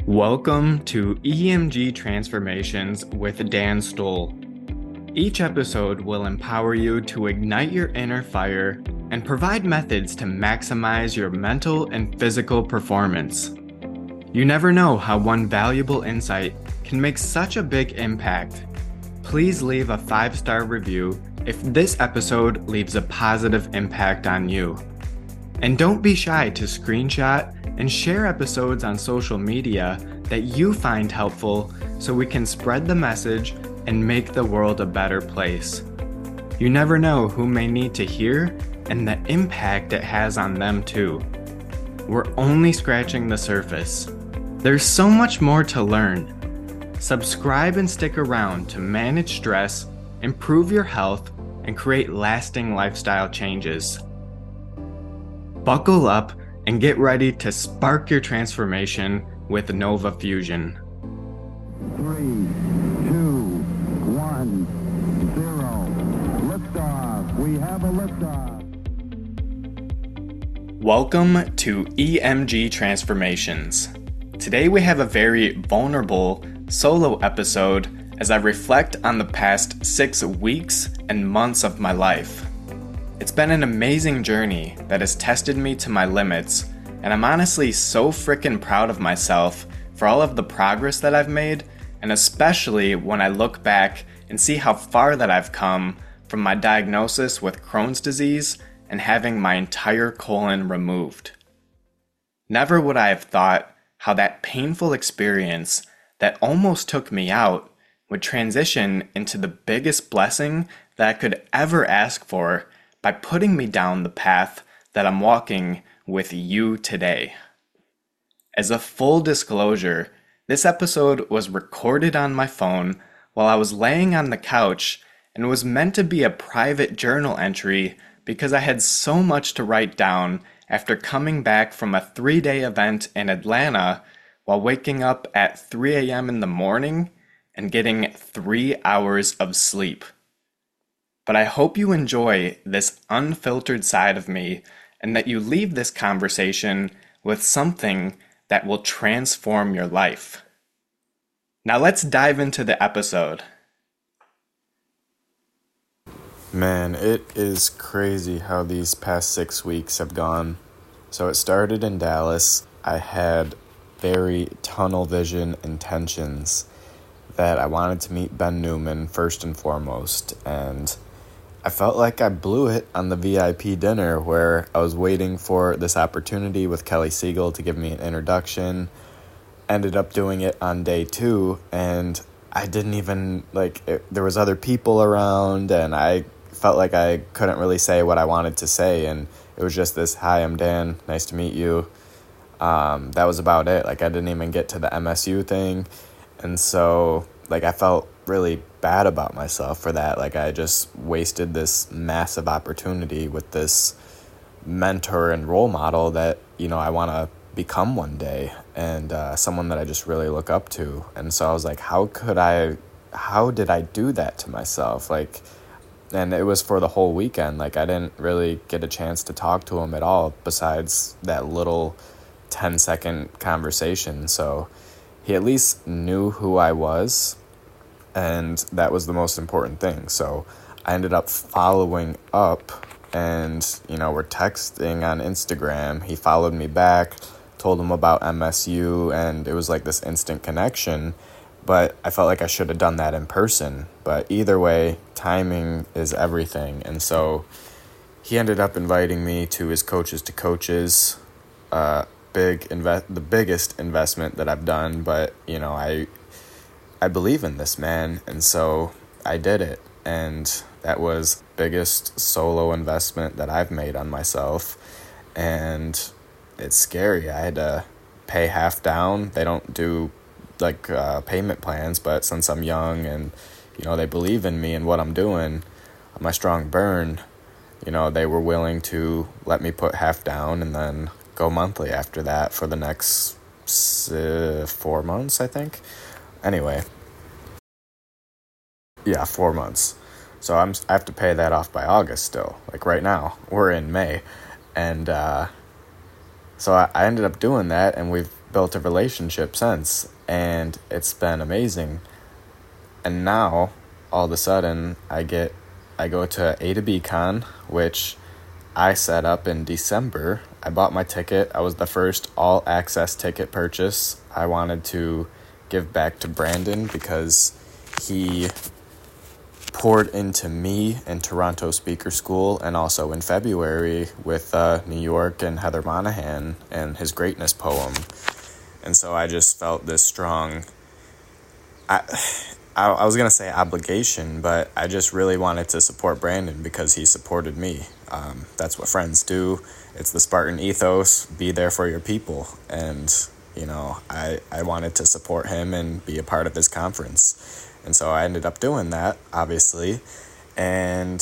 Welcome to EMG Transformations with Dan Stoll. Each episode will empower you to ignite your inner fire and provide methods to maximize your mental and physical performance. You never know how one valuable insight can make such a big impact. Please leave a 5-star review if this episode leaves a positive impact on you. And don't be shy to screenshot and share episodes on social media that you find helpful so we can spread the message and make the world a better place. You never know who may need to hear and the impact it has on them too. We're only scratching the surface. There's so much more to learn. Subscribe and stick around to manage stress, improve your health, and create lasting lifestyle changes. Buckle up and get ready to spark your transformation with Nova Fusion. 3, 2, 1, 0. Liftoff. We have a liftoff. Welcome to EMG Transformations. Today we have a very vulnerable solo episode as I reflect on the past 6 weeks and months of my life. It's been an amazing journey that has tested me to my limits, and I'm honestly so freaking proud of myself for all of the progress that I've made, and especially when I look back and see how far that I've come from my diagnosis with Crohn's disease and having my entire colon removed. Never would I have thought how that painful experience that almost took me out would transition into the biggest blessing that I could ever ask for by putting me down the path that I'm walking with you today. As a full disclosure, this episode was recorded on my phone while I was laying on the couch and was meant to be a private journal entry because I had so much to write down after coming back from a 3-day event in Atlanta while waking up at 3 a.m. in the morning and getting 3 hours of sleep. But I hope you enjoy this unfiltered side of me and that you leave this conversation with something that will transform your life. Now let's dive into the episode. Man, it is crazy how these past 6 weeks have gone. So it started in Dallas. I had very tunnel vision intentions that I wanted to meet Ben Newman first and foremost, and I felt like I blew it on the VIP dinner where I was waiting for this opportunity with Kelly Siegel to give me an introduction. Ended up doing it on day 2, and I didn't even, there was other people around, and I felt like I couldn't really say what I wanted to say, and it was just this, "Hi, I'm Dan, nice to meet you." That was about it. I didn't even get to the MSU thing, and so, I felt really bad about myself for that. I just wasted this massive opportunity with this mentor and role model that, I want to become one day, and someone that I just really look up to. And so I was like, how did I do that to myself? And it was for the whole weekend. I didn't really get a chance to talk to him at all besides that little 10-second conversation. So he at least knew who I was, and that was the most important thing. So I ended up following up, and, we're texting on Instagram. He followed me back, told him about MSU, and it was this instant connection. But I felt like I should have done that in person. But either way, timing is everything. And so he ended up inviting me to his Coaches to Coaches, the biggest investment that I've done. But, I believe in this man, and so I did it. And that was the biggest solo investment that I've made on myself. And it's scary. I had to pay half down. They don't do payment plans, but since I'm young and they believe in me and what I'm doing, my strong burn, they were willing to let me put half down and then go monthly after that for the next 4 months, I think. Anyway, yeah, 4 months. So I have to pay that off by August still. Right now, we're in May. And so I ended up doing that, and we've built a relationship since, and it's been amazing. And now, all of a sudden, I go to A to B Con, which I set up in December. I bought my ticket. I was the first all-access ticket purchase. I wanted to give back to Brandon because he poured into me in Toronto Speaker School, and also in February with New York and Heather Monahan and his Greatness poem. And so I just felt this strong, I was going to say obligation, but I just really wanted to support Brandon because he supported me. That's what friends do. It's the Spartan ethos, be there for your people. And, I wanted to support him and be a part of his conference. And so I ended up doing that, obviously. And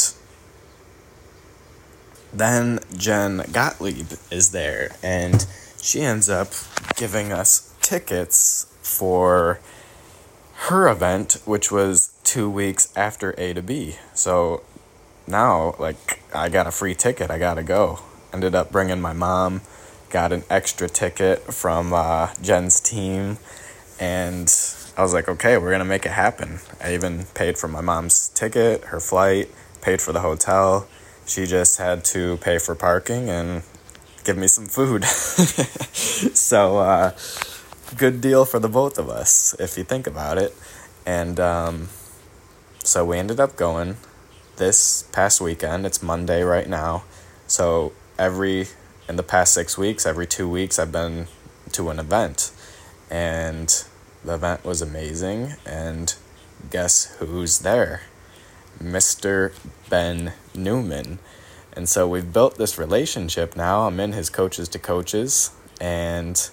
then Jen Gottlieb is there, and she ends up giving us tickets for her event, which was 2 weeks after A to B. So now, I got a free ticket. I got to go. Ended up bringing my mom, got an extra ticket from Jen's team, and I was like, okay, we're going to make it happen. I even paid for my mom's ticket, her flight, paid for the hotel. She just had to pay for parking and give me some food. So, good deal for the both of us, if you think about it. And so we ended up going this past weekend. It's Monday right now. So in the past 6 weeks, every 2 weeks, I've been to an event. And the event was amazing, and guess who's there? Mr. Ben Newman. And so we've built this relationship now. I'm in his coaches to coaches, and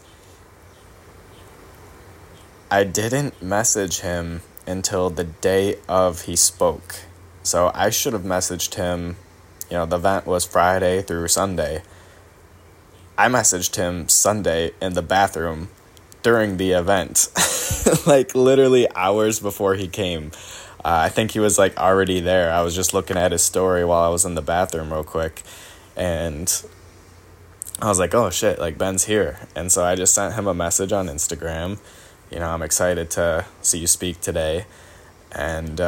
I didn't message him until the day of he spoke. So I should have messaged him, the event was Friday through Sunday. I messaged him Sunday in the bathroom during the event, literally hours before he came. I think he was already there. I was just looking at his story while I was in the bathroom real quick, and I was like, oh shit, Ben's here. And so I just sent him a message on Instagram. I'm excited to see you speak today. And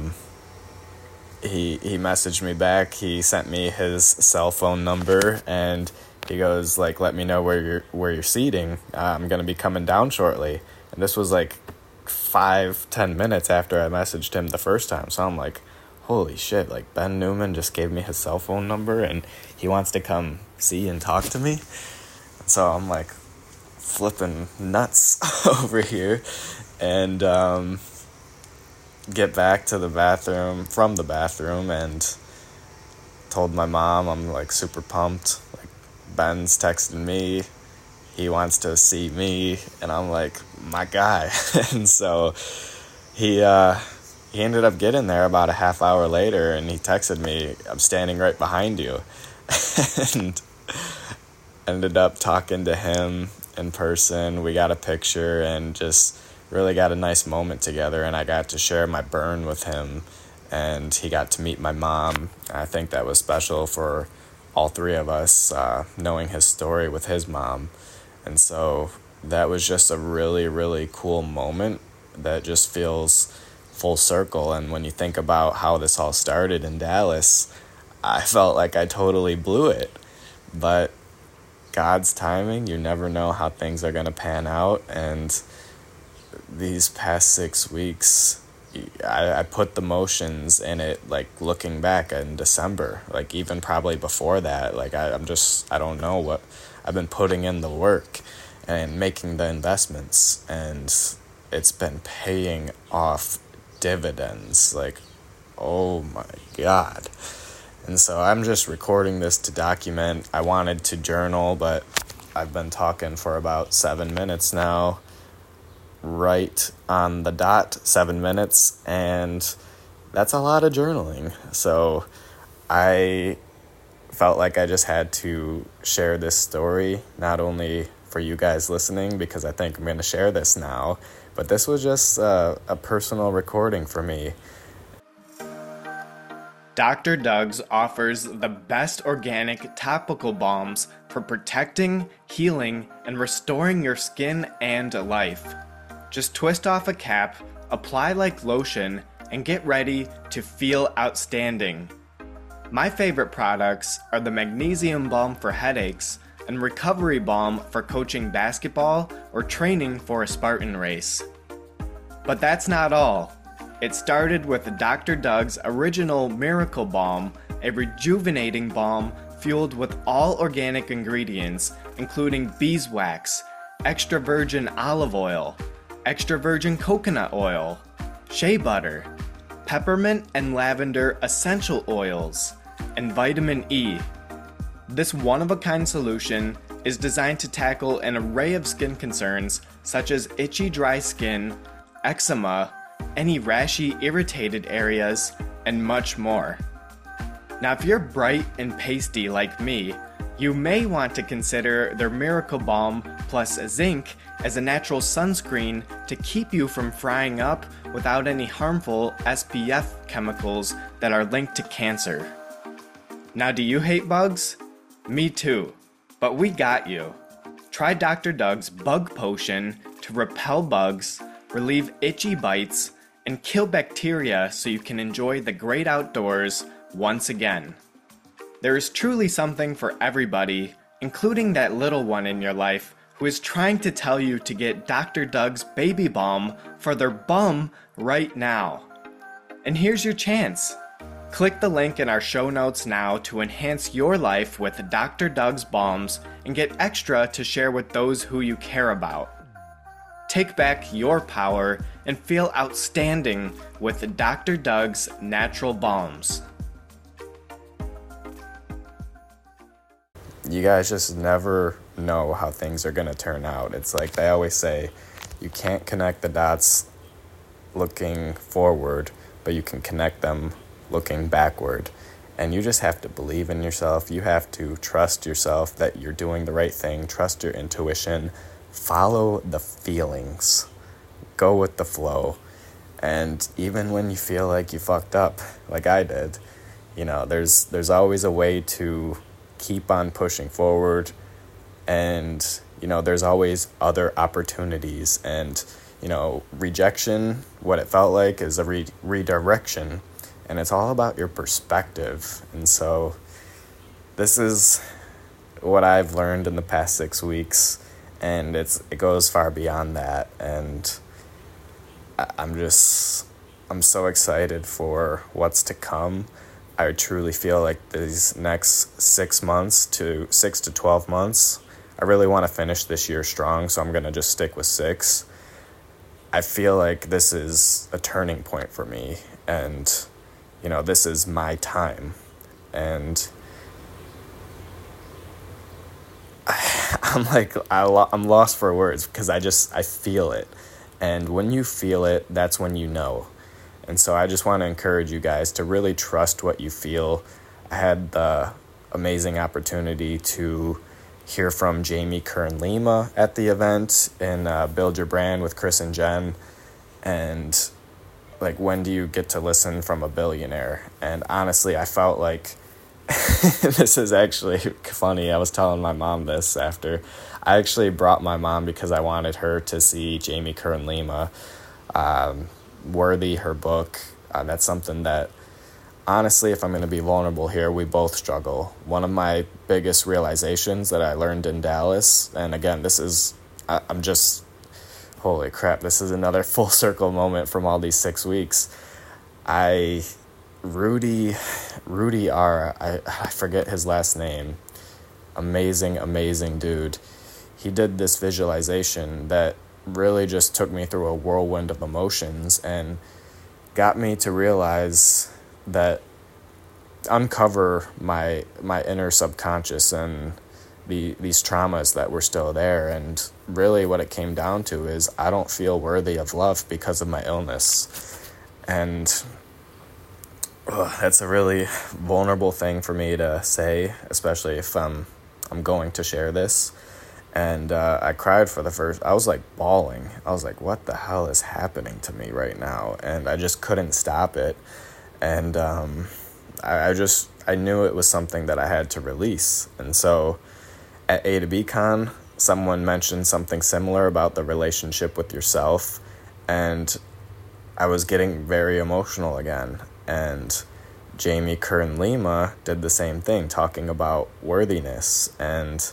he messaged me back. He sent me his cell phone number, and he goes, let me know where you're seating. I'm going to be coming down shortly. And this was 5-10 minutes after I messaged him the first time. So I'm like, holy shit, Ben Newman just gave me his cell phone number and he wants to come see and talk to me. So I'm flipping nuts over here, and get back to the bathroom and told my mom I'm super pumped. Ben's texting me, he wants to see me, and I'm my guy. And so he ended up getting there about a half hour later, and he texted me, I'm standing right behind you. And ended up talking to him in person. We got a picture and just really got a nice moment together, and I got to share my burn with him, and he got to meet my mom. I think that was special for all three of us, knowing his story with his mom. And so that was just a really, really cool moment that just feels full circle. And when you think about how this all started in Dallas, I felt like I totally blew it. But God's timing, you never know how things are going to pan out. And these past 6 weeks, I put the motions in it, looking back in December, even probably before that. I don't know what, I've been putting in the work and making the investments, and it's been paying off dividends. Oh my God. And so I'm just recording this to document. I wanted to journal, but I've been talking for about 7 minutes now. Right on the dot, 7 minutes, and that's a lot of journaling. So I felt like I just had to share this story, not only for you guys listening, because I think I'm going to share this now, but this was just a personal recording for me. Dr. Doug's offers the best organic topical balms for protecting, healing, and restoring your skin and life. Just twist off a cap, apply like lotion, and get ready to feel outstanding. My favorite products are the Magnesium Balm for headaches and Recovery Balm for coaching basketball or training for a Spartan race. But that's not all. It started with Dr. Doug's original Miracle Balm, a rejuvenating balm fueled with all organic ingredients, including beeswax, extra virgin olive oil, extra virgin coconut oil, shea butter, peppermint and lavender essential oils, and vitamin E. This one-of-a-kind solution is designed to tackle an array of skin concerns such as itchy dry skin, eczema, any rashy irritated areas, and much more. Now, if you're bright and pasty like me, you may want to consider their Miracle Balm plus zinc as a natural sunscreen to keep you from frying up without any harmful SPF chemicals that are linked to cancer. Now, do you hate bugs? Me too, but we got you. Try Dr. Doug's Bug Potion to repel bugs, relieve itchy bites, and kill bacteria so you can enjoy the great outdoors once again. There is truly something for everybody, including that little one in your life who is trying to tell you to get Dr. Doug's Baby Balm for their bum right now. And here's your chance. Click the link in our show notes now to enhance your life with Dr. Doug's Balms and get extra to share with those who you care about. Take back your power and feel outstanding with Dr. Doug's Natural Balms. You guys just never know how things are going to turn out. It's like they always say, you can't connect the dots looking forward, but you can connect them looking backward. And you just have to believe in yourself. You have to trust yourself that you're doing the right thing. Trust your intuition. Follow the feelings. Go with the flow. And even when you feel like you fucked up, like I did, there's always a way to keep on pushing forward. And, there's always other opportunities. And, rejection, what it felt like is a redirection. And it's all about your perspective. And so this is what I've learned in the past 6 weeks. And it goes far beyond that. And I'm so excited for what's to come. I truly feel like these next 6 to 12 months, I really want to finish this year strong, so I'm going to just stick with 6. I feel like this is a turning point for me, and, this is my time. And I'm lost for words because I feel it. And when you feel it, that's when you know. And so I just want to encourage you guys to really trust what you feel. I had the amazing opportunity to hear from Jamie Kern-Lima at the event in Build Your Brand with Chris and Jen. And when do you get to listen from a billionaire? And honestly, I felt like this is actually funny. I was telling my mom this after. I actually brought my mom because I wanted her to see Jamie Kern-Lima. Worthy, her book. That's something that, honestly, if I'm going to be vulnerable here, we both struggle. One of my biggest realizations that I learned in Dallas, and again, holy crap, this is another full circle moment from all these 6 weeks. Rudy R., I forget his last name, amazing dude. He did this visualization that really just took me through a whirlwind of emotions and got me to realize that uncover my inner subconscious and these traumas that were still there. And really what it came down to is I don't feel worthy of love because of my illness. And that's a really vulnerable thing for me to say, especially if I'm going to share this. And I cried I was bawling. I was like, what the hell is happening to me right now? And I just couldn't stop it. And I knew it was something that I had to release. And so at A to B Con, someone mentioned something similar about the relationship with yourself, and I was getting very emotional again. And Jamie Kern Lima did the same thing, talking about worthiness, and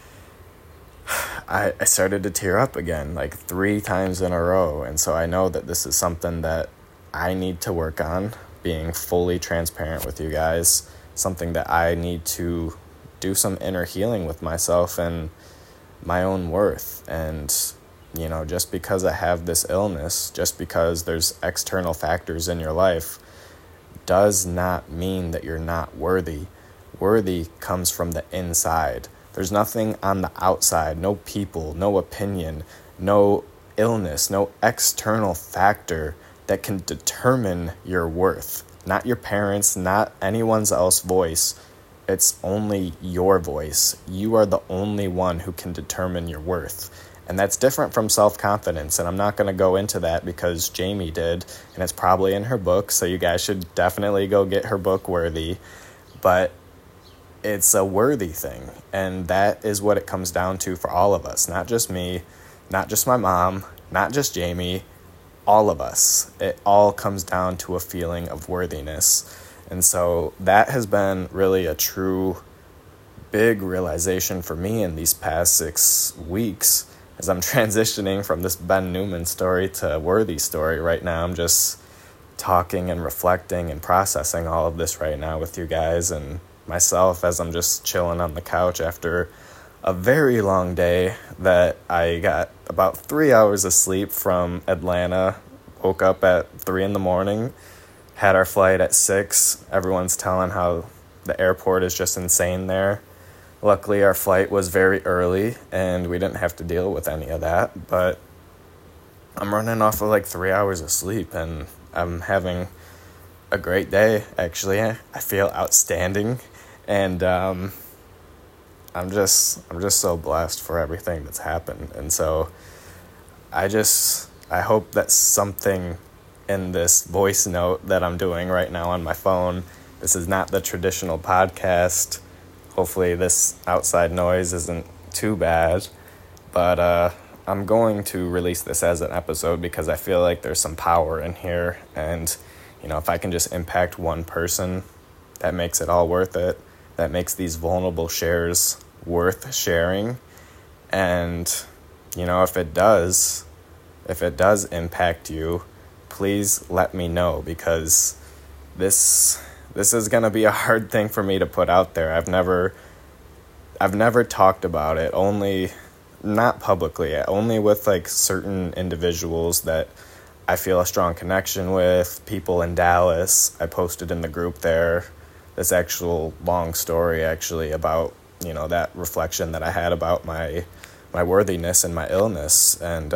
I started to tear up again, like 3 times in a row. And so I know that this is something that I need to work on, being fully transparent with you guys, something that I need to do some inner healing with myself and my own worth. And, you know, just because I have this illness, just because there's external factors in your life, does not mean that you're not worthy. Worthy comes from the inside. There's nothing on the outside, no people, no opinion, no illness, no external factor that can determine your worth. Not your parents, not anyone else's voice. It's only your voice. You are the only one who can determine your worth. And that's different from self-confidence. And I'm not going to go into that because Jamie did. And it's probably in her book. So you guys should definitely go get her book, Worthy. But it's a worthy thing. And that is what it comes down to for all of us. Not just me, not just my mom, not just Jamie, all of us. It all comes down to a feeling of worthiness. And so that has been really a true big realization for me in these past 6 weeks as I'm transitioning from this Ben Newman story to Worthy story right now. I'm just talking and reflecting and processing all of this right now with you guys and myself as I'm just chilling on the couch after a very long day that I got about 3 hours of sleep from Atlanta. Woke up at 3 a.m, had our flight at 6. Everyone's telling how the airport is just insane there. Luckily, our flight was very early, and we didn't have to deal with any of that. But I'm running off of like 3 hours of sleep, and I'm having a great day, actually. I feel outstanding, and I'm just so blessed for everything that's happened. And so I hope that something in this voice note that I'm doing right now on my phone, this is not the traditional podcast. Hopefully this outside noise isn't too bad, but I'm going to release this as an episode because I feel like there's some power in here, and you know, if I can just impact one person, that makes it all worth it. That makes these vulnerable shares worth sharing. And you know, if it does impact you, please let me know, because this is going to be a hard thing for me to put out there. I've never talked about it, only not publicly, only with like certain individuals that I feel a strong connection with, people in Dallas. I posted in the group there this actual long story actually about, you know, that reflection that I had about my worthiness and my illness. And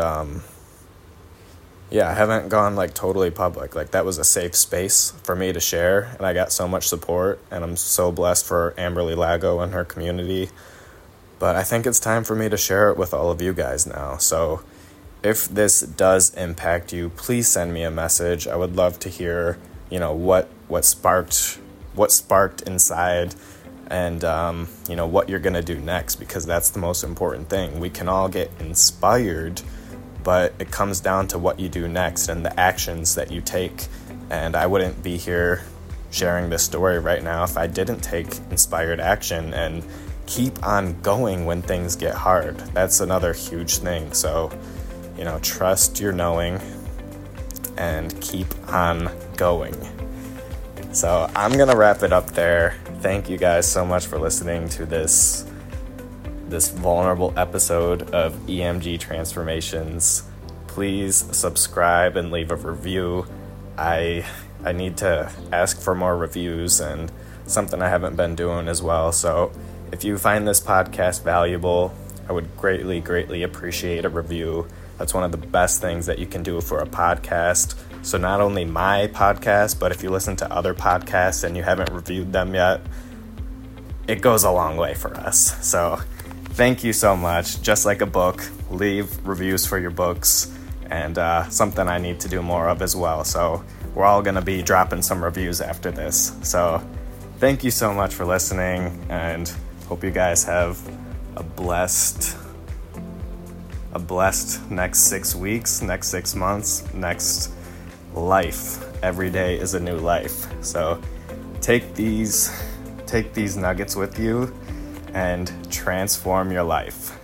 yeah, I haven't gone like totally public. Like that was a safe space for me to share, and I got so much support, and I'm so blessed for Amberly Lago and her community. But I think it's time for me to share it with all of you guys now. So if this does impact you, please send me a message. I would love to hear, you know, what sparked inside, and you know, what you're gonna do next, because that's the most important thing. We can all get inspired, but it comes down to what you do next and the actions that you take. And I wouldn't be here sharing this story right now if I didn't take inspired action and keep on going when things get hard. That's another huge thing. So, you know, trust your knowing and keep on going. So I'm going to wrap it up there. Thank you guys so much for listening to this vulnerable episode of EMG Transformations. Please subscribe and leave a review. I need to ask for more reviews, and something I haven't been doing as well. So if you find this podcast valuable, I would greatly, greatly appreciate a review. That's one of the best things that you can do for a podcast. So not only my podcast, but if you listen to other podcasts and you haven't reviewed them yet, it goes a long way for us. So thank you so much. Just like a book, leave reviews for your books, and something I need to do more of as well. So we're all going to be dropping some reviews after this. So thank you so much for listening, and hope you guys have a blessed next 6 weeks, next 6 months, next life. Every day is a new life. So take these nuggets with you and transform your life.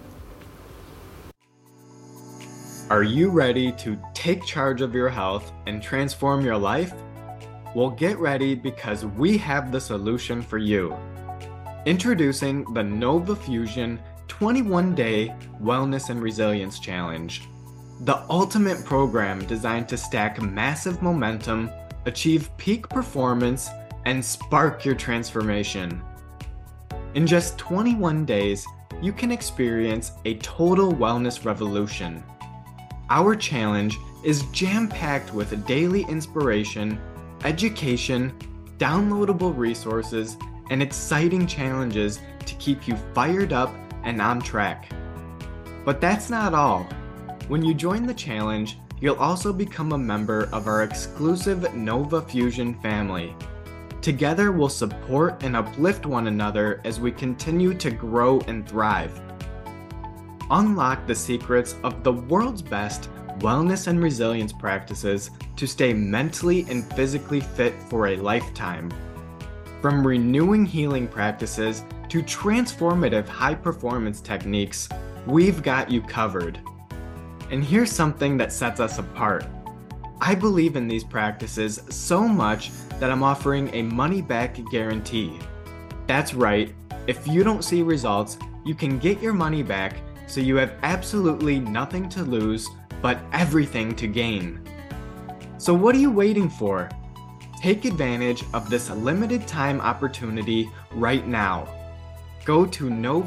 Are you ready to take charge of your health and transform your life? Well, get ready because we have the solution for you. Introducing the Nova Fusion 21-Day Wellness and Resilience Challenge. The ultimate program designed to stack massive momentum, achieve peak performance, and spark your transformation. In just 21 days, you can experience a total wellness revolution. Our challenge is jam-packed with daily inspiration, education, downloadable resources, and exciting challenges to keep you fired up and on track. But that's not all. When you join the challenge, you'll also become a member of our exclusive Nova Fusion family. Together, we'll support and uplift one another as we continue to grow and thrive. Unlock the secrets of the world's best wellness and resilience practices to stay mentally and physically fit for a lifetime. From renewing healing practices to transformative high-performance techniques, we've got you covered. And here's something that sets us apart. I believe in these practices so much that I'm offering a money-back guarantee. That's right, if you don't see results, you can get your money back, so you have absolutely nothing to lose, but everything to gain. So what are you waiting for? Take advantage of this limited time opportunity right now. Go to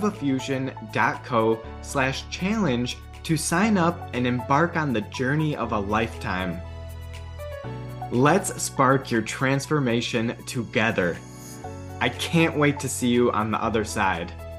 novafusion.co/challenge to sign up and embark on the journey of a lifetime. Let's spark your transformation together. I can't wait to see you on the other side.